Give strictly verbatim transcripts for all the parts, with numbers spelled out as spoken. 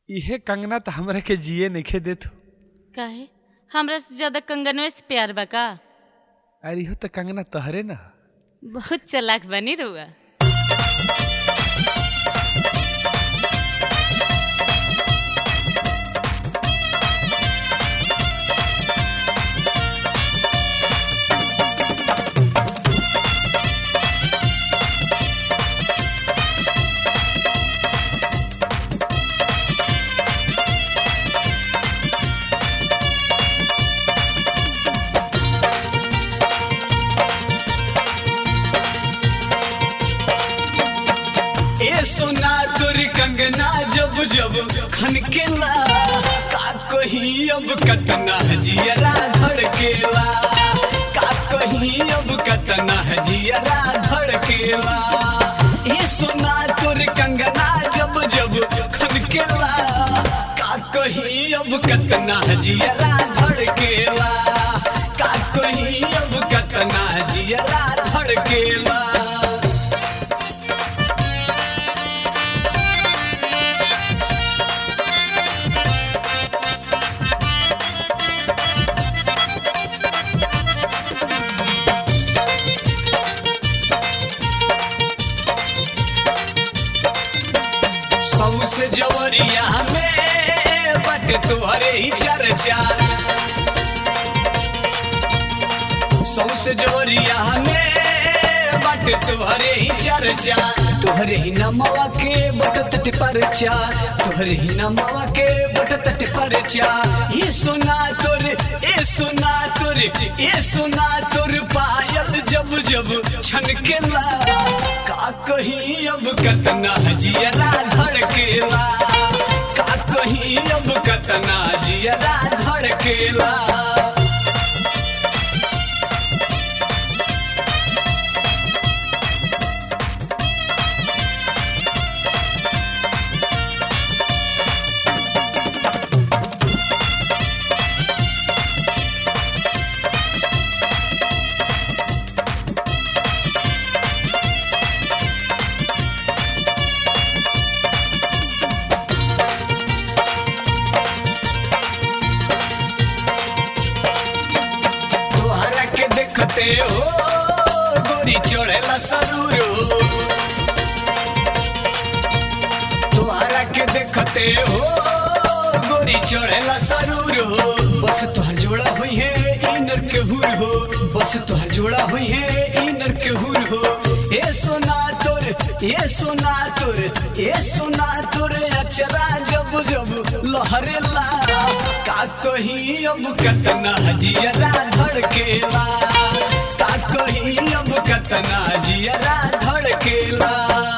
इहे कंगना तो हमरा के जिए नइखे देत हो। काहे हमरा से ज्यादा कंगनवे से प्यार बा का? अरे हो तो कंगना तहरे ना। बहुत चालाक बनी रहुआ। ए सोना तोरी कंगना जब जब खनकेला का कहीं अब कतना जियरा धड़केला, का कहीं अब कतना जियरा धड़केला। ए सोना तोरी कंगना जब जब खनकेला का कहीं अब कतना जियरा धड़केला, का कहीं अब कतना जियरा धड़केला। सबसे जवरिया में बट तुहरे ही चर्चा, सबसे जवरिया में बट तुहरे ही चर्चा। तुहरे ही नमवा के बट तट परचा, तुहरे ही नमवा के बट तट परचा। ये सुना तोर ए सुना तोर ए सुना तोर पायल जब जब छनकेला का कहीं अब कतना जियरा धड़केला, का कहीं अब कतना जियरा धड़केला। देखते हो गोरी चढ़ेला सरूर हो, तुहरा के देखते हो गोरी चढ़ेला सरूर हो। बस तुहर जोड़ा हुई है इनर के हुर हो, बस तुहर जोड़ा हुई है इनर के हुर हो। ए सोना तोर ए सोना तोर ए सोना तोर अचरा जब जब लहरेला का कहीं अब कतना जियरा धड़केला, का कहीं अब कतना जियरा धड़केला।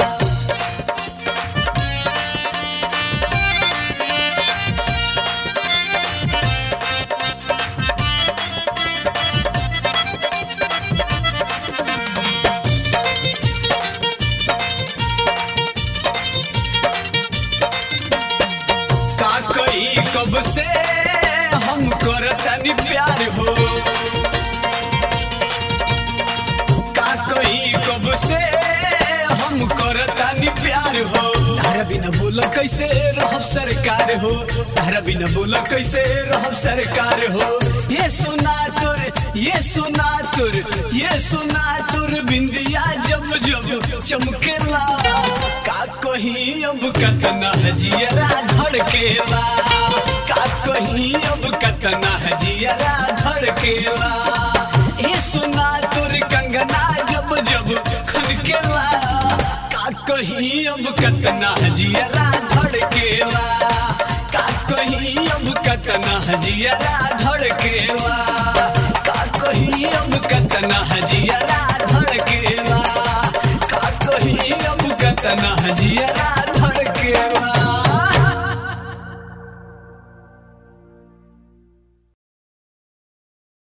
का कहीं कब से हम करतनी प्यार हो, का कहीं कब से हम करतनी प्यार हो। तारा बिना बोला कैसे रहब सरकार हो, तारा बिना बोला कैसे रहब सरकार हो। ये सुना तोर ये सुना तोर ये सुना तोर बिंदिया जब जब चमकेला का कहीं अब कतना जियरा धड़केला, का कहीं अब कतना जियरा धड़केला। ये सुना तोर कंगना जब जब खनकेला का कहीं अब कतना जियरा धड़केला, का कहीं अब कतना जियरा धड़केला, का कहीं अब कतना जियरा धड़केला, का कहीं अब कतना जियरा